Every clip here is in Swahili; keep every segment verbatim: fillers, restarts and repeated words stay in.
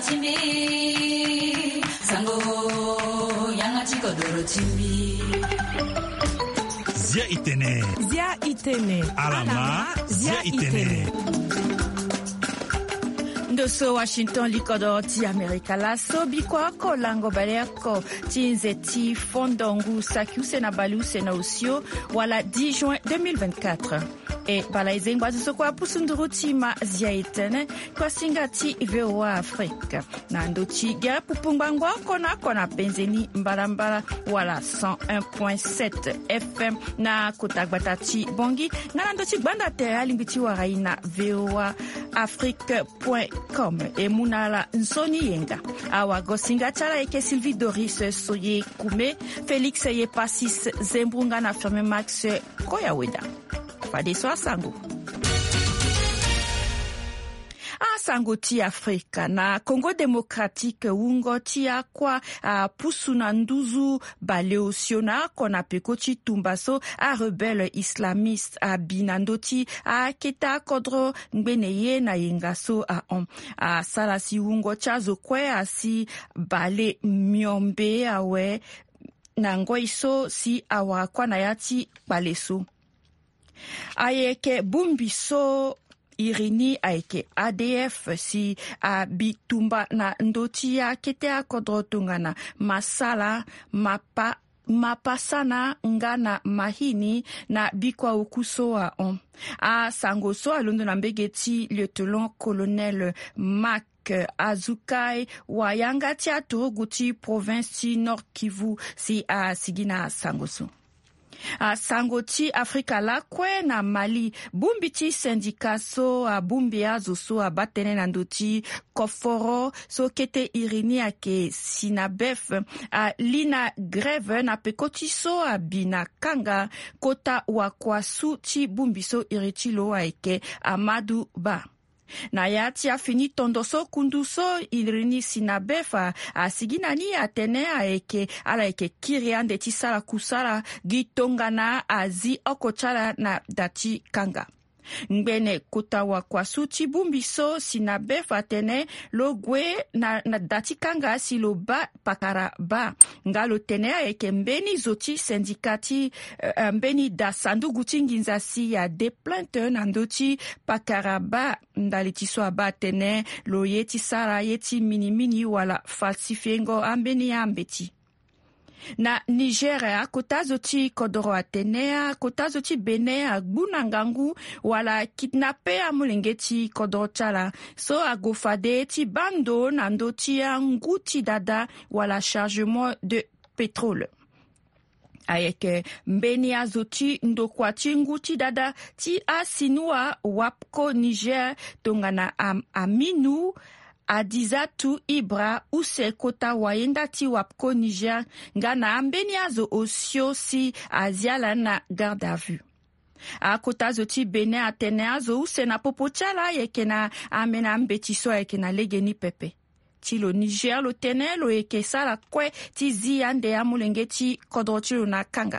chimbi sango yanga chiko doro chimbi Zia itene Zia itene Alama Zia itene Ndoso Washington likodo ti Amerika la so bikwa ko lango baleko ti nzeti fondongu sakiuse na baluse na usio wala dix juin deux mille vingt-quatre. E bala izengwa zisokwa pusunduru ti ma zia itene kwa singa ti V O A Afrika. Na ndo ti gere pupungwangwa kona kona penzeni mbalambala wala cent un point sept F M na kotagbata ti bongi. Na ndo ti gbanda te alimbiti warai na V O A Afrique point com e munala nsoni yenga. Awa gosinga chala eke Sylvie Doris Soye Kume, Félix ye Passis Zembrunga na firme Max Koyaweda. Fade so asango. Asango ti Afrika na Congo Démocratique ungo ti akwa a pusuna nduzu baleosiona kona peko ti tumbaso a rebelle islamiste a binandoti a keta kodro ngbeneye na yengaso a on a salasi ungo chazo kwe a si bale miombe awe na ngoiso si awa kwa na yati baleso ayeke bumbiso Irini aike A D F si a bitumba na ndoti ya kete a kodrotungana masala mapa mapasana ngana mahini na bikwa ukuso a on. A sangoso alondo na mbegeti lieutenant colonel Mac Azukai wayanga ti atoguti province ti Nord Kivu si a sigina sangoso. A sango ti Afrika la kwe na Mali bumbi ti syndicat so a bumbi azo so a batene na ndoti koforo so kete irini ake sinabef a lina greve na pekoti so a bina kanga kota wakwasu ti bumbi so iritilo aike Amadou Ba. Na yati a fini tondoso kunduso ilrini sinabefa a siginani atene a eke ala eke kiriande ti sala kusala gitongana azi okochala na dati kanga. Ngbene kota wa kwasu ti bumbiso sinabefa tene lo gwe na, na dati kanga si lo ba pakara ba. Nga lo tene a eke mbeni zoti sindikati uh, mbeni da sandu guti nginza si ya de plante na ndoti pakara ba ndali ti so aba tene lo yeti sara yeti mini mini wala falsifiengo ambeni ambeti. Na Nigeria, kota zoti kodoro atenea, kota zoti bene a gbunangangu wala kidnappe a mulengeti kodoro chala. So a gofade ti bando nando ti nguti dada wala chargement de pétrole. Ayeke mbeni azoti ndokwa ti nguti dada ti asinua wapko Niger tongana am, aminu Adizatu Ibra use kota wayenda ti wapko Niger ngana ambeni azo osio si aziala na garde à vue. A kota zoti bene atene azo use na popochala yeke na amena ambetiso yeke na legeni pepe. Ti lo Niger lo tene lo yeke sala kwe ti zi ande amulenge ti kodrotilo na kanga.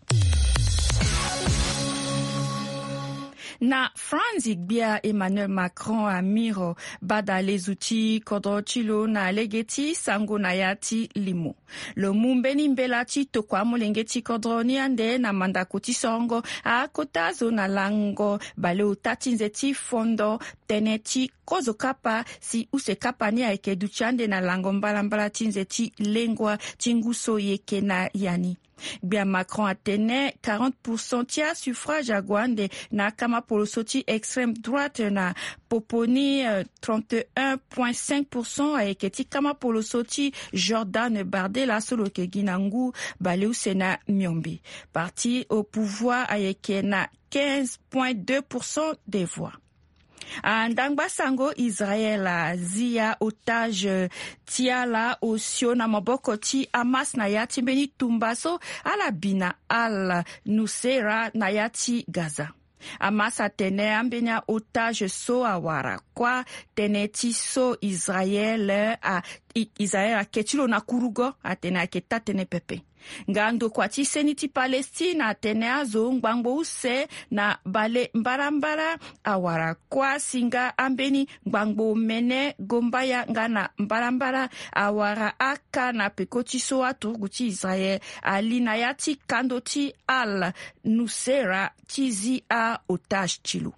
Na France igbia Emmanuel Macron amiro bada lezuti kodrotilo na legeti sango na yati limo. Lo mumbeni mbela ti tokwa mulengeti kodroni ande na mandako ti songo a kotazo na lango bale utati nzeti fondo tene ti kozo kapa si use kapa ni aike duchande na lango mbala mbala ti nzeti lengwa ti nguso yeke na yani. Bien Macron atene quarante pour cent tia suffrage agwande na kama polosoti extrême droite na poponi uh, trente et un virgule cinq pour cent aeketi kama polosoti Jordan Bardella solo ke ginangu baleu sena miombi. Parti au pouvoir aeke na quinze virgule deux pour cent des voix. Andangba sango Israel zia otage tiala osio na maboko ti Hamas na yati mbeni tumbaso ala bina al Nusera na yati Gaza. Hamas atene ambenya otage so awara kwa tene ti so Israel a Israel ayeke ti lo na kurugo atene ayeke tatene pepe nga ndokua ti seni ti Palestine atene azo ngbangbo use na bale mbarambara awara kuâ singa ambeni ngbangbo mene gombaya nga na mbarambara awara aka na peko ti so atorugu ti Israel ali na ya ti kando ti Al Nusera ti zi a otage ti lo.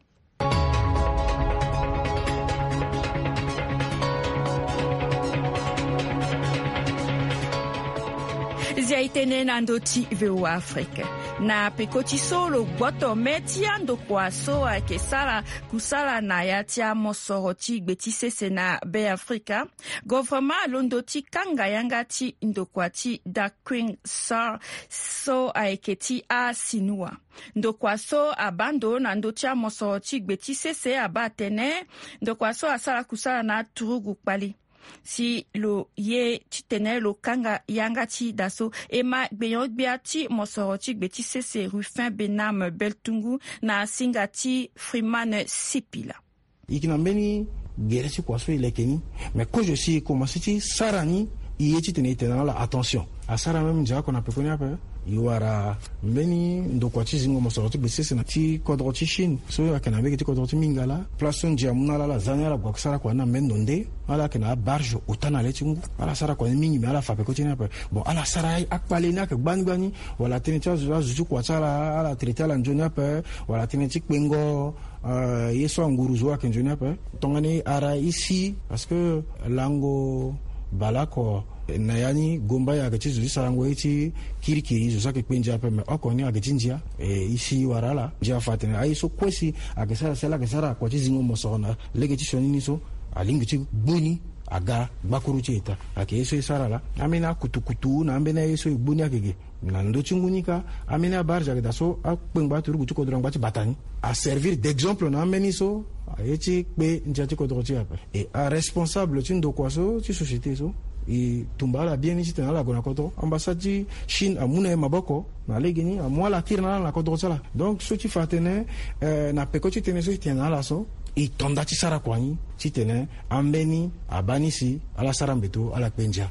Zia itene na ndo ti V O A Afrique na peko ti so lo gboto me ti andokua so ayeke sara kusala na ya ti amosoro ti gbe ti sese na Beafrika gouvernement alondo ti kanga yanga ti ndokua ti Dakwing Sar so ayeke ti asinua ndokua so abando na ndo ti amosoro ti gbe ti sese aba atene ndokua so asara kusala na aturugu kpali si lo ye ti tene lo kanga yanga ti daso e ma gbeyon gbia ti mosoro ti gbe ti sese Rufin Benam Beltungu na singa ti Freeman Sipila ikina mbeni gere ti kua so e leke ni mais quand je suis commencé ti sara ni i ye ti tene e tene ala attention a sara même nzia kona peko ni ape i wara mbeni ndokua ti zingo mosoro ti gbe sese na ti kodro ti Chine so ayeke na mbege ti kodro ti mingala place so ndia mu na ala ala zani ala gua sara kua na mbeni ndo nde ala ayeke na abarge ota na le ti ngu ala sara kua ni mingi me ala fa peko ti ni ape bon ala sara akpale ni ayeke gbanigbani wala tënë ti azo azo ti kua ti ala ala traité ala nzoni ape wala tënë ti kpengo uh, ye so anguru zo ayeke nzoni ape tongani ara isi parce que lango balako na yani gomba ya gati zuzi sarango iti kirikiri zo sake kpenja pe me okoni agati njia e isi warala njia fatene ai so kwesi agesara sela gesara kwa ti zingo mosona legeti shonini so alingi ti boni aga bakuru ti eta ake eso isara la amena kutukutu na ambena eso boni akege na ndo tingunika amena barja da so akpengba turugu ti kodrong ti batani a servir d'exemple na ambeni so ayeti pe njia ti kodro ti apa e a responsable ti ndokua so ti société so e tumba la bien ni tena la gona koto ambassade Chine amuna e maboko na legeni amwa la kirna la koto sala donc so ti fatene eh, na peko ti tene so tena la so e tonda ti sara kwani ti tene ambeni abanisi ala sara mbeto ala penja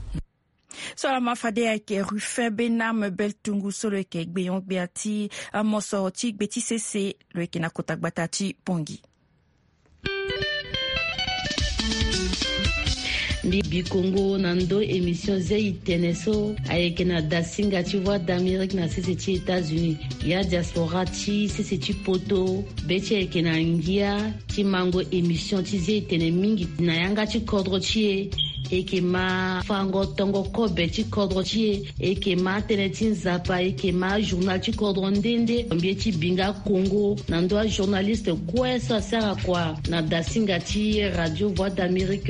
so la mafade ayeke Rufin Benam Beltungu so lo yeke gbeyon gbia ti amosoro ti gbe ti sese lo yeke na kota gbata ti pongi Bibi Congo nando émission zei teneso ayeke na dasinga ti voix d'Amérique na sese ti États-Unis ya diaspora ti sese ti poto be ti ayeke na ngia ti mango émission ti zei tene mingi na yanga ti kodro ti e e yeke ma fango tongo kobe ti kodro ti e e yeke ma tënë ti nzapa e yeke ma journal ti kodro ndende mbie ti binga Congo na ndö ajournaliste kue so asara kua na dasinga ti radio voix d'Amérique.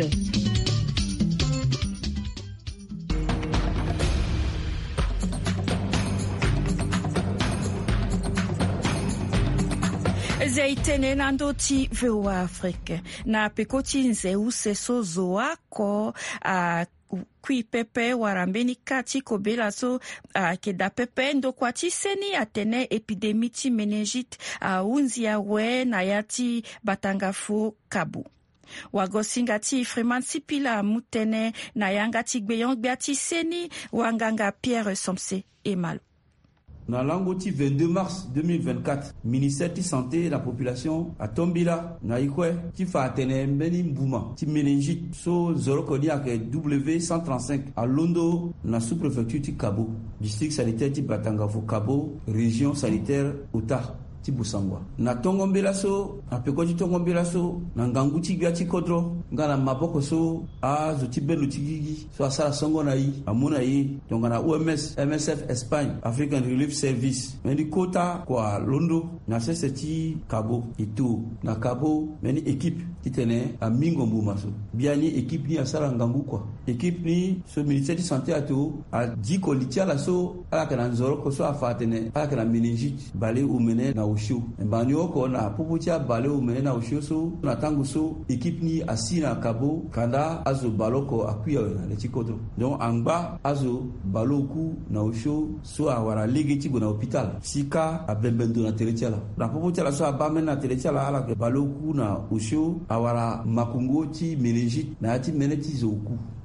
Zia itene na ndo ti V O A Afrique na peko ti nze use so zo ako a kui pepe wara mbeni kati kobela so ayeke da pepe ndokua ti seni atene epidemi ti meningite ahunzi awe na ya ti batangafo kabu wagosinga ti Freeman Sipila mu tënë na yanga ti gbeyon gbia ti seni wanganga Pierre Somse Emalo. Na lango ti vingt-deux mars deux mille vingt-quatre, ministère ti santé et la population a tombila na ikwe ti fa atene mbeni mbuma ti meningite so zoro koni ake W cent trente-cinq a Londo na sous-préfecture ti Kabo, district sanitaire ti Batangafo Kabo, région sanitaire Ota ti Busangwa. Na tongombela so, na peko ti tongombela so, na ngangu ti gbia ti kodro, nga na maboko so, a zo ti belu ti gigi, so asara songo na yi, amuna yi, tonga na O M S, M S F Espagne, African Relief Service, meni kota kwa Londo, na sese ti Kabo, ito, na Kabo, meni équipe ti tene a mingo mbuma so. Bia ni équipe ni asara ngangu kwa. Équipe ni, so ministère ti santé ato, a di ko litia la so, ala ke na nzoro ko so a fatene, ala ke na meningite, bale ou mene na usho mbani oko na popo tia bale o mene na usho so na tango so équipe ni asina Kabo kanda azo baloko akuya na le tikodro donc angba azo baloku na usho so awara legeti go na hôpital sika abembendo na teletiala na popo tia la so abame na teletiala ala ke baloku na usho awara makungo ti meningite na ti meneti zoku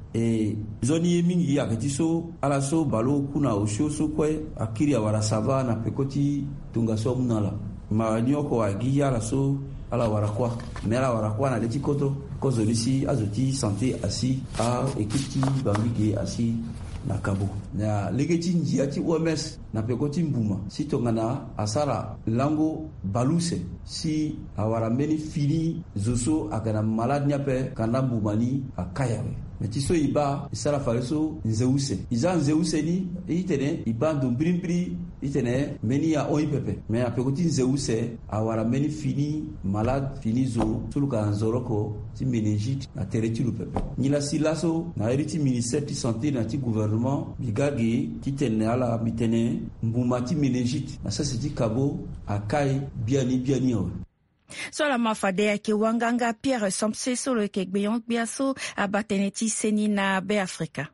e zoni ye mingi ya kati so ala so balo kuna osho so kwe akiri ya wara sava na pekoti tunga so munala ma nyoko agi ala so ala wara kwa me ala wara kwa na leti koto kozo lisi azoti santé asi a ekiti bambige asi na kabo na legeti njia ti O M S na pekoti mbuma si tongana asara lango baluse si awara meni fini zoso akana malade nyape kanda mbumani akayawe meti so iba isara faleso nzeuse iza nzeuse ni itene iba ndumbrimbri itene meni ya oi pepe me apekoti nzeuse awara meni fini malade fini zo suluka nzoroko ti meningite na teretilu pepe nyila silaso na eriti ministère ti santé na ti gouvernement bigagi kitene ala mitene mbuma ti meningite na sasa ti kabo akai biani biani o so la mafade yake wanganga Pierre Somse solo ke gbeyon biaso abateneti seni na be Afrika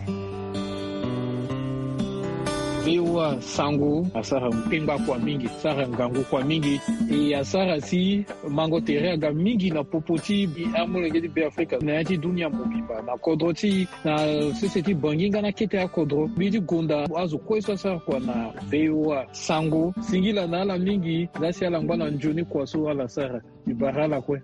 Ewa sango asara mpemba kwa mingi sara ngangu kwa mingi e asara si mango terega mingi na popoti bi amolengedi be Afrika na yati dunia mobimba na kodroti na seseti banginga na kete ya kodro bidi gonda azu kweso sara kwa na ewa sango singila na ala mingi nasi ala ngwana njoni kwa so ala sara ibarala kwe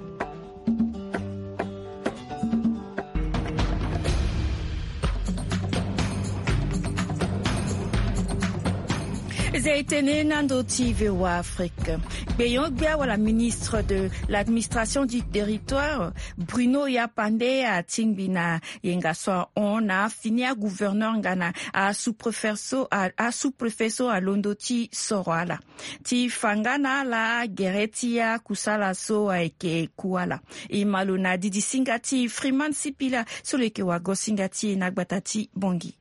Zaitene Nando T V wa Afrique. Beyon Gbia wala ministre de l'administration du territoire Bruno Yapande a Tingbina Yengaswa on a fini à gouverneur ngana a sous-préfet à, à sous-préfet à Londoti Sorala. Ti fangana la geretia kusala so aike kuala. Imaluna didi singati Freeman Sipila soleke wa gosingati nagbatati bongi.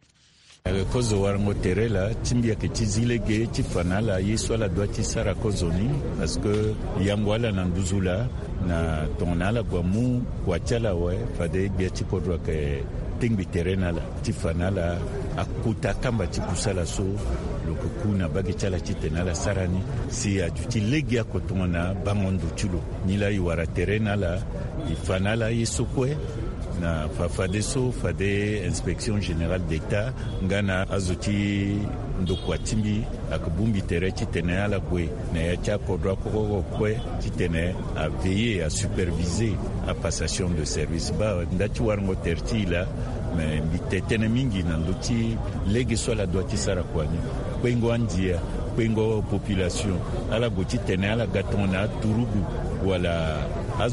Kozo warango terela timbia ke tizilege tifanala yeswa la doiti sara kozoni parce que yangwala na nduzula na tonala kwa mu kwa chala we fade bia tipodwa ke tingbi terenala tifanala akuta kamba tikusala so lokukuna bagi chala titenala sarani si ajuti legia kotona bangondo chulo nila iwara terenala ifanala yesokwe na fafade so fade inspection générale d'état ngana azuti ndokwa timbi akubumbi tere titene ala kwe na ya cha kodwa koko kwe titene a veiller à superviser a passation de service ba ndati warango tertila me bitetene mingi na ndoti legi so la doiti sara kwani kwengo andia kwengo population ala goti tene ala gatona turugu wala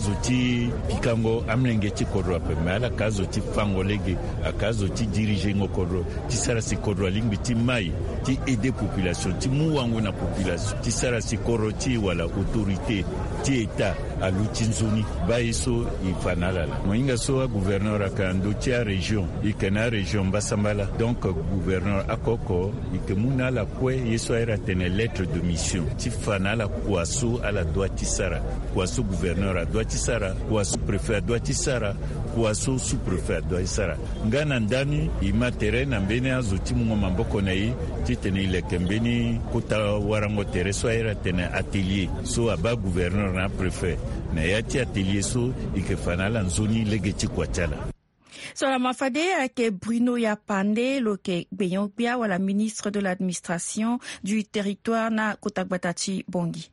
azoti pikango amlenge ti kodro pe mala kazoti fangolege akazoti diriger ngokodro ti sara si kodro lingbi ti mai ti aider population ti muwango na population ti sara si koroti wala autorité ti état aluti nzoni baiso ifanala moinga so gouverneur akando ti a région ikena région basambala donc gouverneur akoko ikemuna la kwe yeso era tene lettre de mission ti fanala kwaso ala doiti sara kwaso gouverneur doiti sara kwaso préfet doiti sara kwaso sous-préfet doiti sara ngana ndani imatere na mbene azuti mungo mamboko na yi ti tene ileke mbeni kota warango tere so era tene atelier so aba gouverneur na préfet na yati atelier so ikefanala nzoni legeti kwa chala. So la mafade ke Bruno Yapande loke beyon bia wala ministre de l'administration du territoire na Kotakbatati Bongi.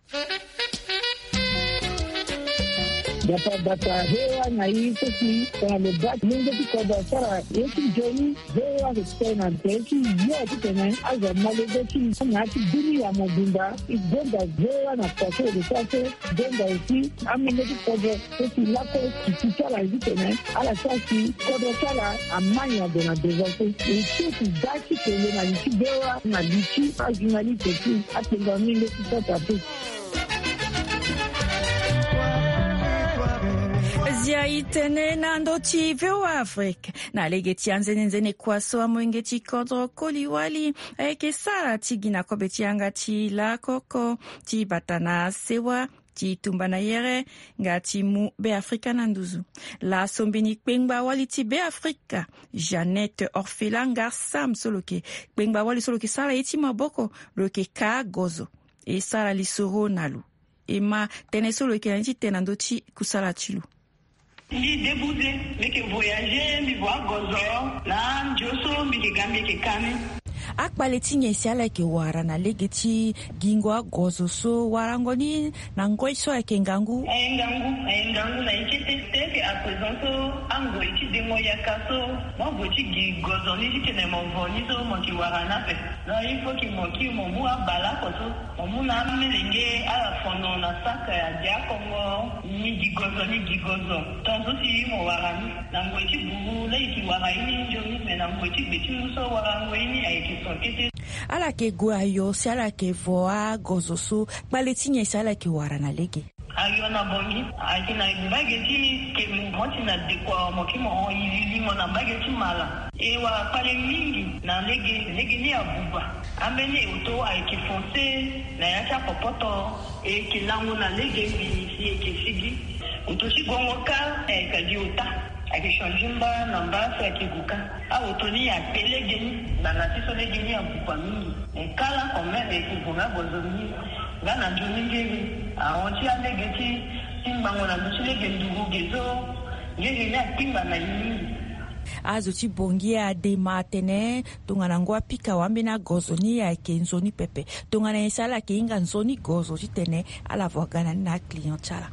Data data hewa na hii sisi kwa mebaki mungu tiko basara yeki joni hewa kutena teki yote tena aza malezeki na ati duni ya mobimba ibonda hewa na kwaso de kwaso bonda isi amene tiko sisi lako kitala hizi tena ala sasi kodo sala amanya de na devote isi daki tele na isi hewa na lichi ajinali teki atenga mile kitata tu. Zia itene nando ti veo Afrique. Na legeti anzene nzene kwaso amwenge ti kodro koliwali. Eke sara ti gina kobe ti anga ti la koko. Ti batana sewa. Ti tumbana yere. Nga ti mu be Afrika nanduzu. La sombini kpengba wali ti be Afrika. Jeannette Orphelanga Sam soloke. Kpengba wali soloke sara eti maboko. Loke ka gozo. E sara li soro nalu. E ma tene soloke nanti tenando ti kusala tilu. Ndi débousé, mais que voyager, mi voir gozo, là, Joso, mi que gambi que kami. Akpale tinye siala ke wara na legeti gingwa gozo so warangoni na ngoi so ke ngangu ngangu ngangu na ikete teke a présent so ango iki dengo ya kaso mo gochi gi gozo ni kene mo voni so mo ki warana pe na ifo ki mo ki mo mu abala ko so mo na melenge ala fono na saka ya dia kongo ni gi gozo ni gi gozo tonzo si mo warani na ngoi bu le ki waraini joni me na ngoi betu so warango ni ai ala ke gua yo si ala ke voa gozoso baletinye si ala ke wara na lege ayo na bongi ayo na bageti ke moti na dekwa mo ki mo yili mo na bageti mala e wa pale mingi na lege lege ni abuba amene uto ay ki fonce na ya popoto e ki langu na lege bi si e ki sigi uto si gongoka e ka diuta akishonjimba namba sa kiguka au toni ya pelegeni na natiso legeni ya bukwa mingi ekala komene kivunga bozoni ngana njuningeni aonti alegeti timbango na mchilege ndugu gezo ngeni na timba na yini azo chibongia de matene tungana ngwa pika wambe na gozo ni ya kenzoni pepe tungana isala ke inga nzoni gozo chitene ala vogana na client chala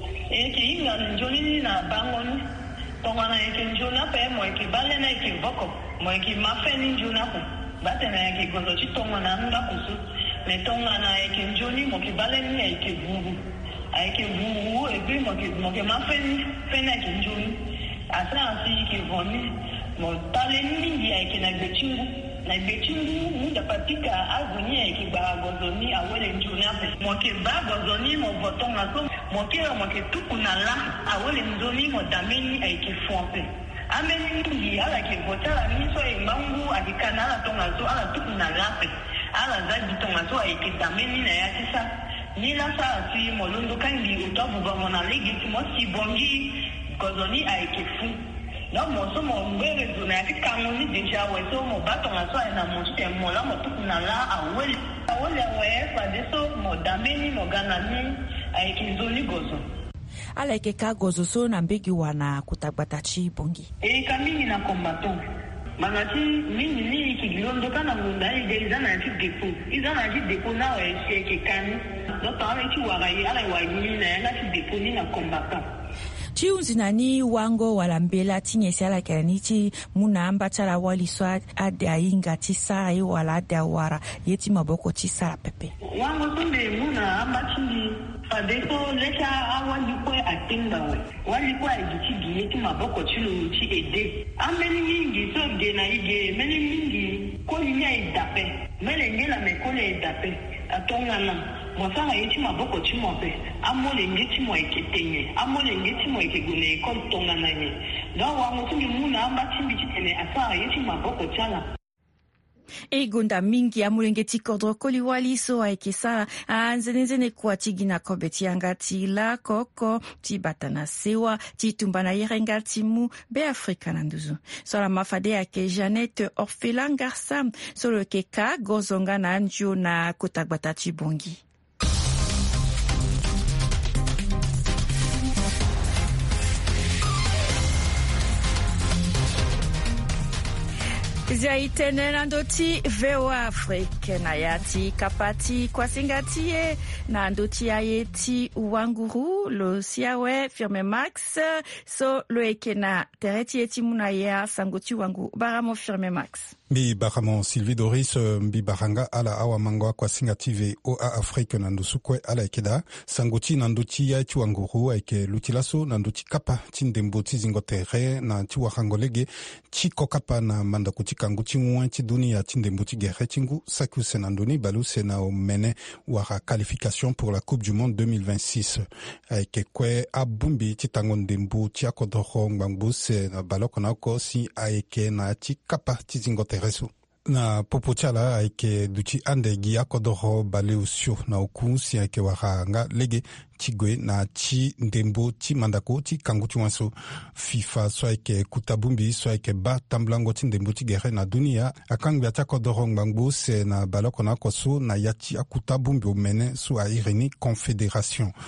e ke inga njoni na bangoni tongana yake njuna pe mo ki bale na ki boko mo ki mafeni njuna ko batena yake gozo chi tongana nda kusu me tongana yake njuni mo ki bale ni yake bubu ayake bubu e bi mo ki mo ki mafeni fena ki njuni asa ansi ki voni mo tale ni yake na bechingu na bechingu muda patika agunia yake ba gozo ni awele njuna pe mo ki ba gozo ni mo botonga so mo ki mo ki tukuna la awele njuni mo dameni ayake fonpe ameni ni ala ki botala ni so e mangu akikana ala tonga so ala tukuna la pe ala zaji tonga so ayake dameni na yatisa ni la sa si mo londo kangi utabu ba mo na legi mo si bongi gozo ni ayake fu no mo so mo mbere zona yakika mo ni deja we so mo batonga so na mo te mo la mo tukuna la awele awele we fa de so mo dameni mo ganani ayake zoni gozo ala ke ka gozo so na mbegi wana kutagbata chi bongi e kamini na kombato manati mini ni kilondo kana ngunda ide zana ti depo izana ti depo na we se ke kan no ta re ti wara yi ala wa yi na na ti depo ni na kombato chiunzi nani wango walambela tinye siala keranichi muna amba chala wali swa ade ainga tisara yu wala ade wara yeti maboko tisara pepe wango tumbe muna amba chindi fadeso lecha awali kwe atinda we wali kwe agichi yeti maboko chulu chi ede ameni mingi so de na ige meni mingi ko nya idape mele ngela mekole idape atongana mwasanga yeti maboko chimope amole ngeti mo eketenye amole ngeti mo ekegone ko tongana nye no wango tumbe muna amba chimbi chitene asa yeti maboko chala Egonda mingi ya mulengeti kodro koli wali so aikesa anzenezene kwa tigina kobeti angati la koko ti batana sewa ti tumbana yerenga timu be Afrika nanduzu so la mafade yake Jeannette Orphelin Garça so le keka gozonga na anjo na kotagbata ti bongi Zaitene nandoti vewa Afrika na yati kapati kwa singatie na ndoti ayeti uanguru lo siawe firme Max so lo ekena tereti eti munaya sangoti wangu baramo firme Max Mbi baramo Sylvie Doris mbi baranga ala awa mangwa kwa singative o a Afrika nandusukwe ala ekeda sangoti nandoti ya eti uanguru eke lutilaso nandoti kapa tindembo tizingotere na tiwa hangolege chiko kapa na mandakuti kangu tiwa ti dunia tindembo ti gere tingu saku senandoni balu sena o mene wara qualification pour la Coupe du Monde deux mille vingt-six eke kwe abumbi titango ndembo ti akodoro ngbangu se na baloko na ko si aeke na ti kapa tizingotere so na popochala aike duchi ande gia kodoro baleusio na oku si aike waranga lege tigwe na chi ndembo ti mandako ti kanguti wanso FIFA so aike kutabumbi so aike ba tamblango ti ndembo ti gere na dunia akangbi ati akodoro ngbangu se na baloko na koso na yati akutabumbi o mene so a irini confédération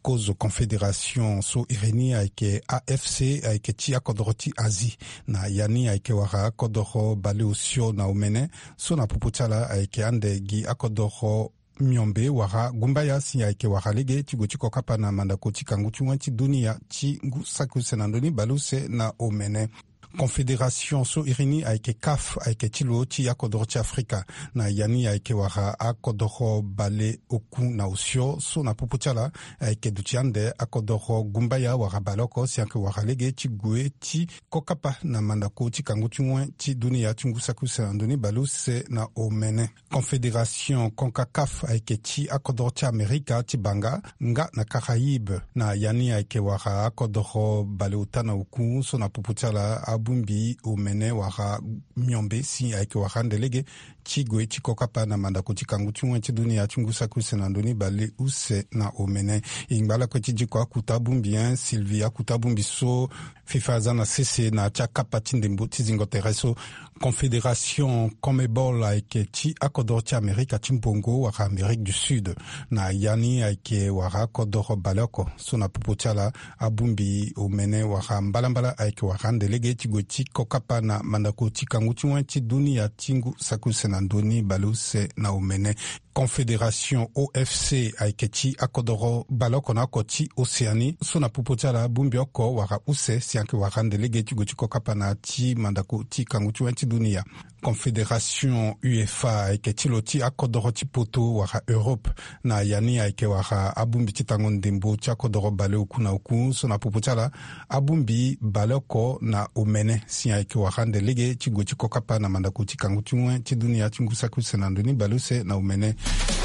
cause confédération so irini aike A F C aike ti akodoro ti Asie na yani aike wara akodoro baleosio na umene so na puputala aike ande gi akodoro miombe wara gumbaya si aike wara lege ti gochi kokapa na mandako ti kangu ti wan ti dunia ti ngu saku senandoni baluse na umene. Confédération so irini aike C A F aike tilo ti akodoro ti Afrika na yani aike wara akodoro bale oku na osio so na puputiala aike duti ande akodoro gumbaya wara baloko si anke wara lege ti gue ti kokapa na mandako ti kangu ti wen ti dunia ti ngu saku senandoni baluse na omene. Confédération CONCACAF aike ti akodoro ti Amerika ti banga nga na Caraïbe na yani aike wara akodoro bale ota na oku so na puputiala bumbi umene wara miombe si aike wara ndelege chigwe chikokapa na mandako chikangu chumwe chidunia chungusa kusenandoni bale use na omene ingbala kwa chijikwa kutabumbi Sylvia kutabumbi so FIFA zana sese na chakapa tindembo tizingo tereso Confédération Comebol aike chi akodoro ti Amerika chimbongo wara Amérique du Sud na yani aike wara akodoro baloko so na pupotiala abumbi omene wara mbalambala aike wara ndelege chigwe chikokapa na mandako chikangu chumwe chidunia chingu sakuse nandoni baluse na omene. Confédération O F C aike ti akodoro baloko na koti Océanie so na pupotiala bumbi oko wara use si anke wara ndelege chigwe chikokapa na ti mandako ti kangu chumwe ti dunia. Confédération UEFA aike tilo ti akodoro ti poto wara Europe na yani aike wara abumbi ti tango ndembo ti akodoro bale oku na oku so na pupotiala abumbi bale oko na omene si aike wara ndelege ti gue ti kokapa na mandako ti kangu ti wen ti dunia ti ngu saku senandoni baluse na omene.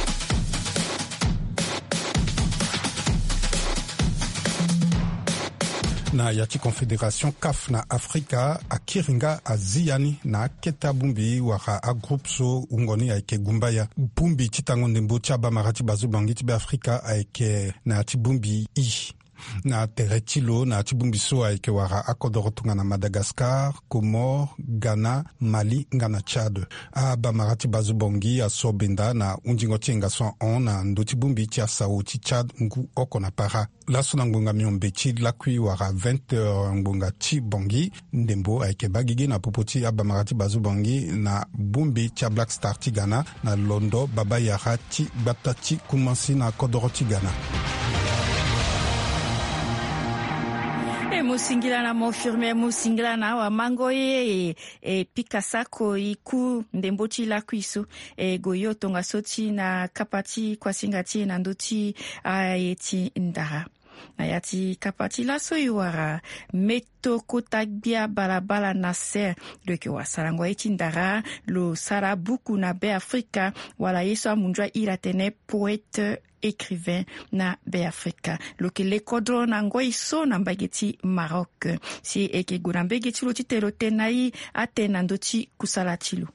Na yati Confédération C A F na Afrika akiringa aziani na keta bumbi wara a groupe so ungoni aike gumbaya bumbi titango ndembo chaba marati bazu bangi tibe Afrika aike na tibumbi i na teretilo na tibumbi so aike wara akodoro tunga na Madagascar, Comores, Ghana, Mali, ngana Tchad. A bamarati bazu bongi a sobenda na unjingo tienga so on na ndoti bumbi ti asao ti Tchad ngu oko na para. Laso na ngunga miombe ti lakui wara vingt heures ngunga ti bongi ndembo aike bagigi na popoti a bamarati bazu bongi na bumbi ti Black Star ti Ghana na londo baba yara ti bata ti kumansi na kodoro ti Ghana. E musingilana mofirme musingilana wa mango ye e pikasako iku ndembo ti lakuiso e goyo tonga soti na kapati kwa singati na ndoti ayeti ndara na yati kapati la so yuara meto kotagbia balabala na ser leke wa sarangwa eti ndara lo sarabuku na be Afrika wala yeso amunjwa iratene poète écrivain na be Afrika loke le kodro na ngoi so na mbageti Maroc si eke gurambegeti lo titelo tenai atena ndoti kusala tilo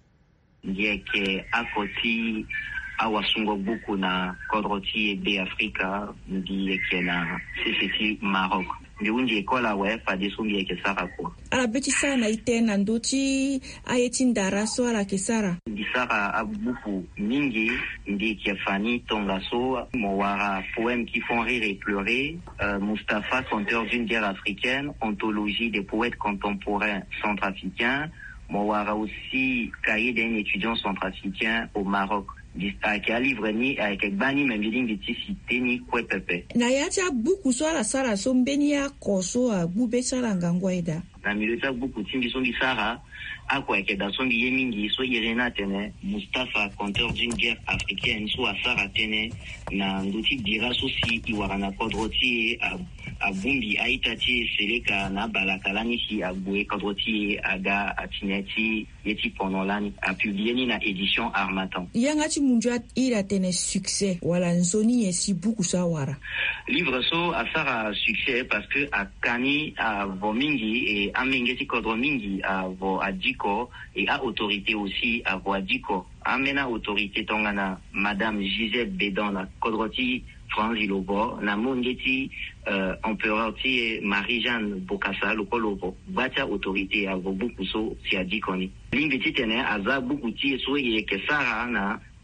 ndieke akoti awasungo buku na kodroti be Afrika ndieke na sisiti Maroc ndi unje kola we pa disumbi eke sara ko ala beti sana itena ndoti ayeti ndara so ala kesara ndi sara abuku mingi ndi kiafani tonga so mowara poèmes qui font rire et pleurer euh, Mustapha conteur d'une guerre africaine, anthologie des poètes contemporains centrafricains, mowara aussi cahier d'un étudiant centrafricain au Maroc. Avec un livre ni avec bani même biling de tisité ni quoi pepe. Na yacha buku so ala sara so mbeni ya koso a bube sara ngangwaida. Na milita buku timbi so sara a quoi que dans son yemingi so Irena tene Mustapha conteur d'une guerre africaine so a sara tene na ndoti dira so si iwarana kodroti a a bumbi a itati seleka na balakalani si a boué kodroti aga atineti yeti ponolani a publié ni na édition Harmattan. Yangati munjwa ira tene succès wala nzoni yesi buku sawara. Livre so a sara succès parce que a kani a vomingi et a mengeti kodromingi a vo a diko et a autorité aussi a vo a diko. Amena autorité tongana Madame Gisèle Bédan na kodroti France Ilobo na mongeti euh, empereur ti Marie-Jeanne Bokassa lokolobo batia autorité a vo buku so si a dikoni. Lingeti tene aza buku ti so ye ke sara na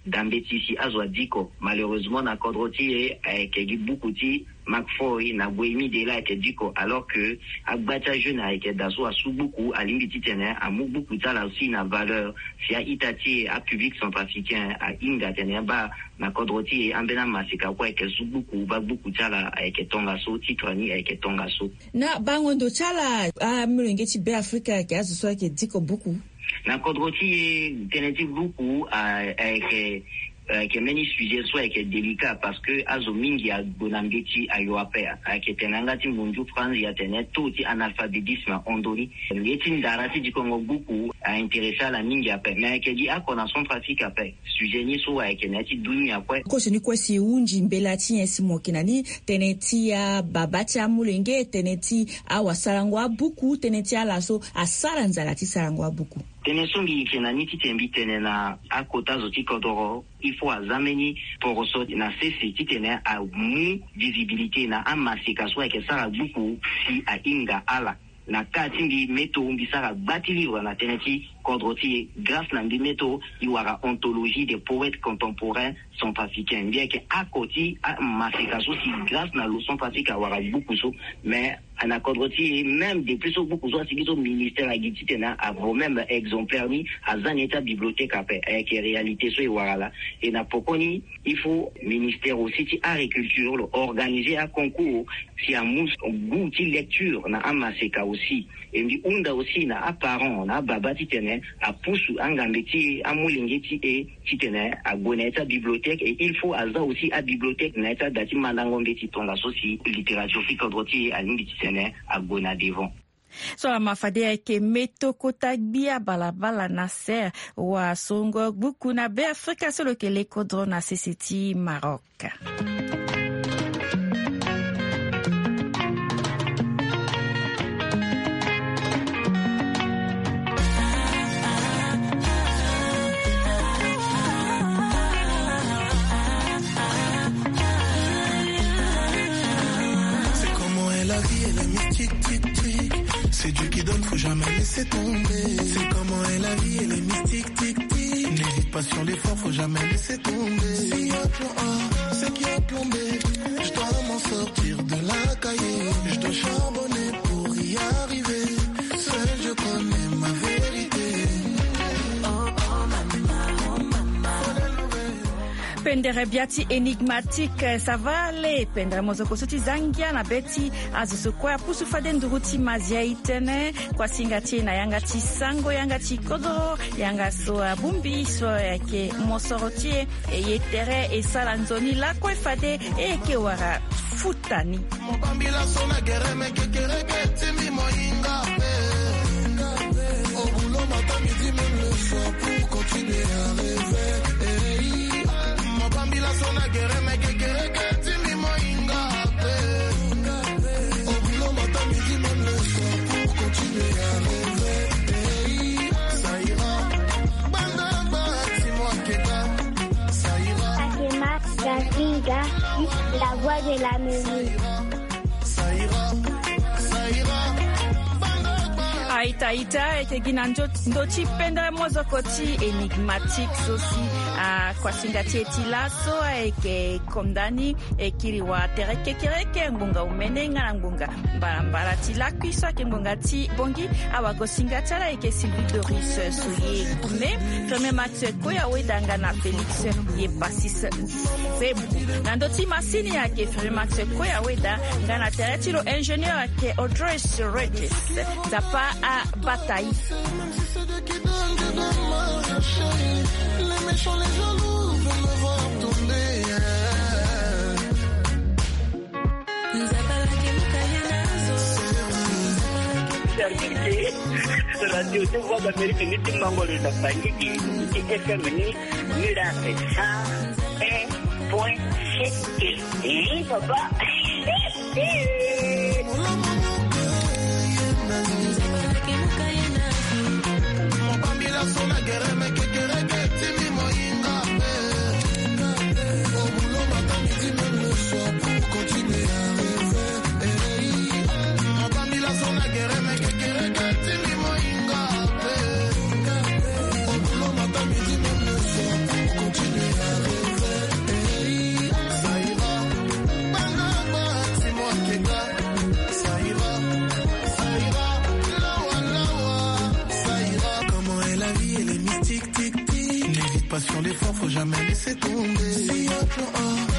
dambeti si azwa diko malheureusement na kodroti avec beaucoup ti McFoy na boemi de la ke diko alors que agbata jeune avec daso a sous beaucoup à limiti tene a mou beaucoup tala aussi na valeur si a itati a public centrafricain a inga tene ba na kodroti ambena masika kwa ke sous beaucoup ba beaucoup tala avec tongaso titrani avec tongaso na bangondo tala a mulengeti be Africa ke azo so ke diko beaucoup na kodroti teneti beaucoup avec que many sujets soit que délicat parce que azo mingi a bonambeti a yoapea que tenangati munju France ya tenet tout analphabétisme ondori yetin darati du Congo beaucoup a intéressé à la mingi a pe mais que dit a connaissance pratique a pe sujet ni so a que neti dunia kwa ko ni kwa si unji mbelati yesimo kinani teneti ya babati ya mulenge teneti a wasarangwa beaucoup teneti a laso a saranzalati sarangwa beaucoup tenesongi kenani titembi tenena akota zoti kodoro il faut azameni pour so na ceci titena a mu visibilité na amasika so ke sara beaucoup si a inga ala na katingi meto mbisara batili wana teneti kodroti grâce na meto iwara ontologie des poètes contemporains centrafricains bien que à côté masika so si grâce na leçon pratique awara beaucoup so mais ana kodroti même depuis so beaucoup so si so ministère a gititena a même exemplaire ni a zaneta bibliothèque après avec réalité so iwara là et na pokoni il faut ministère aussi ti agriculture organiser un concours si a mous gouti lecture na amasika aussi et ndi unda aussi na apparent na babati tene a pousu angambeti amulingeti et titene a goneta bibliothèque et il faut aza aussi à bibliothèque na eta dati manangombe titonga sosi littérature fikodroti a limbi titene a gona devant so la mafade ke meto kotagbia balabala na ser wa songo buku na be Afrika solo ke le kodro na seseti Maroc. C'est Dieu qui donne, faut jamais laisser tomber. C'est comment est la vie, elle est mystique, tic, tic. N'hésite pas sur l'effort, faut jamais laisser tomber. S'il y a plan A, c'est qu'il y a plan B. Je dois m'en sortir de la cahier. Je dois charbonner pour y arriver. Seul je connais ma vérité. Oh, oh, mama, oh, mama. Pendere biati enigmatique ça va aller pendere mozoko soti zangia na beti azuso kwa pusu fade nduruti mazia itene kwa singati na yangati sango yangati kodo yanga so bumbi so yake mosoroti yetere e salanzoni la kwa fade e ke wara futani mobambila sona gere me kekere keti mi moinga au boulot matin midi même le soir pour continuer à rêver. La zona guerre me que guerre que tu mi moinga au boulot matin midi même le soir pour continuer à rêver. Ça ira banda bati moi keka ça ira Fatima Gazinga la voix de la musique ça ira ça ira Aita ita eke ginanjo ndoti penda mozokoti enigmatique sosi a kwa singati etilaso eke kondani ekiri wa tereke kereke ngunga umenenga ngunga mbara tila kwisa ke ngunga ti bongi awa ko singati ala eke Sylvie Doris suye me premier max ko ya wedanga na Felix ye pasis febu nandoti masini yake premier max ko ya weda ngana teretiro ingénieur ake Audrey Regis zapa à bataille. Les méchants, les jaloux veulent me voir tomber. Radio de Voix d'Amérique, nous sommes membres de la famille qui est féminine, nous l'avons fait ça, un point sept. Et papa, la zona guerre me que guerre que tu mi moinga au boulot matin midi même le soir pour continuer à rêver. Ma bambi la zona guerre me que guerre que tu mi moinga au boulot matin midi même le soir pour continuer jamais laisser tomber. Si autre, oh,